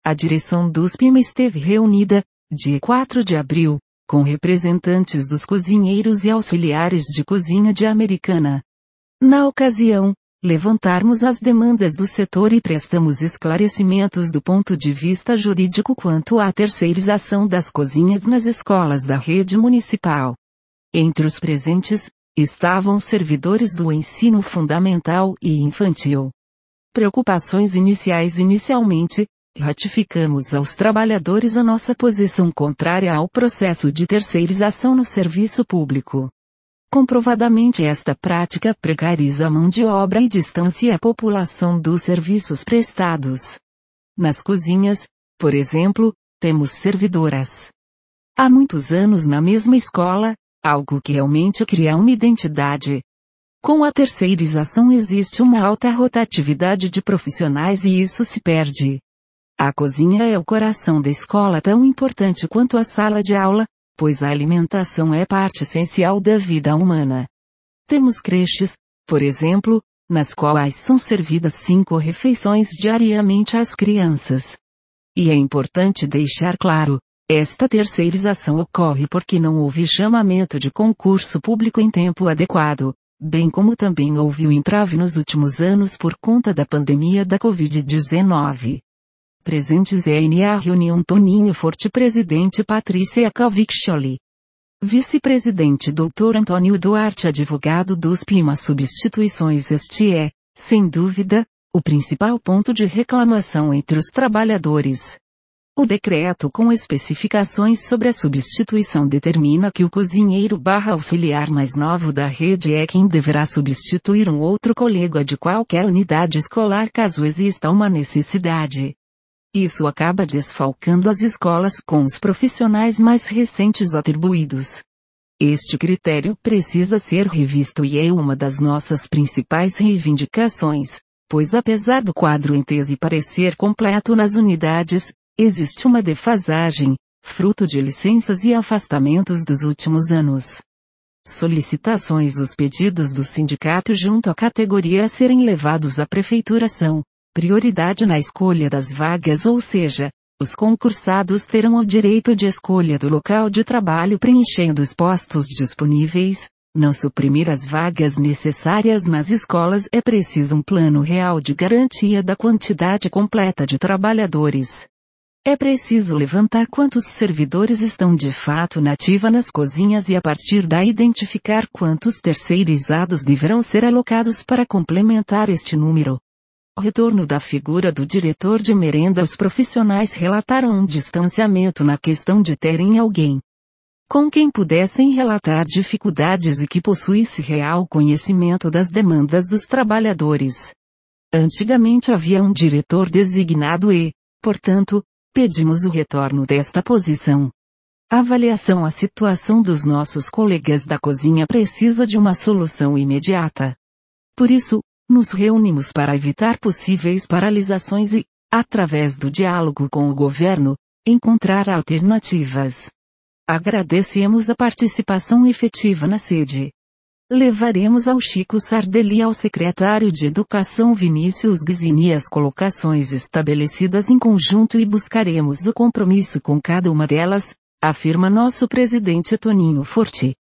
a direção do SPIMA esteve reunida, dia 4 de abril, com representantes dos cozinheiros e auxiliares de cozinha de Americana. Na ocasião, levantarmos as demandas do setor e prestamos esclarecimentos do ponto de vista jurídico quanto à terceirização das cozinhas nas escolas da rede municipal. Entre os presentes, estavam servidores do ensino fundamental e infantil. Preocupações iniciais. Inicialmente, ratificamos aos trabalhadores a nossa posição contrária ao processo de terceirização no serviço público. Comprovadamente esta prática precariza a mão de obra e distancia a população dos serviços prestados. Nas cozinhas, por exemplo, temos servidoras. Há muitos anos na mesma escola, algo que realmente cria uma identidade. Com a terceirização existe uma alta rotatividade de profissionais e isso se perde. A cozinha é o coração da escola, tão importante quanto a sala de aula, pois a alimentação é parte essencial da vida humana. Temos creches, por exemplo, nas quais são servidas 5 refeições diariamente às crianças. E é importante deixar claro, esta terceirização ocorre porque não houve chamamento de concurso público em tempo adequado, bem como também houve o entrave nos últimos anos por conta da pandemia da Covid-19. Presentes na reunião Toninho Forte, presidente Patrícia Calviccioli. Vice-presidente Dr. Antônio Duarte, advogado dos PIMA. Substituições. Este é, sem dúvida, o principal ponto de reclamação entre os trabalhadores. O decreto com especificações sobre a substituição determina que o cozinheiro/auxiliar mais novo da rede é quem deverá substituir um outro colega de qualquer unidade escolar caso exista uma necessidade. Isso acaba desfalcando as escolas com os profissionais mais recentes atribuídos. Este critério precisa ser revisto e é uma das nossas principais reivindicações, pois apesar do quadro em tese parecer completo nas unidades, existe uma defasagem, fruto de licenças e afastamentos dos últimos anos. Solicitações. Os pedidos do sindicato junto à categoria a serem levados à prefeitura são prioridade na escolha das vagas, ou seja, os concursados terão o direito de escolha do local de trabalho preenchendo os postos disponíveis. Não suprimir as vagas necessárias nas escolas é preciso um plano real de garantia da quantidade completa de trabalhadores. É preciso levantar quantos servidores estão de fato na ativa nas cozinhas e a partir daí identificar quantos terceirizados deverão ser alocados para complementar este número. O retorno da figura do diretor de merenda. Os profissionais relataram um distanciamento na questão de terem alguém com quem pudessem relatar dificuldades e que possuísse real conhecimento das demandas dos trabalhadores. Antigamente havia um diretor designado e, portanto, pedimos o retorno desta posição. A avaliação. A situação dos nossos colegas da cozinha precisa de uma solução imediata. Por isso, nos reunimos para evitar possíveis paralisações e, através do diálogo com o governo, encontrar alternativas. Agradecemos a participação efetiva na sede. Levaremos ao Chico Sardelli e ao secretário de Educação Vinícius Guizini as colocações estabelecidas em conjunto e buscaremos o compromisso com cada uma delas, afirma nosso presidente Toninho Forte.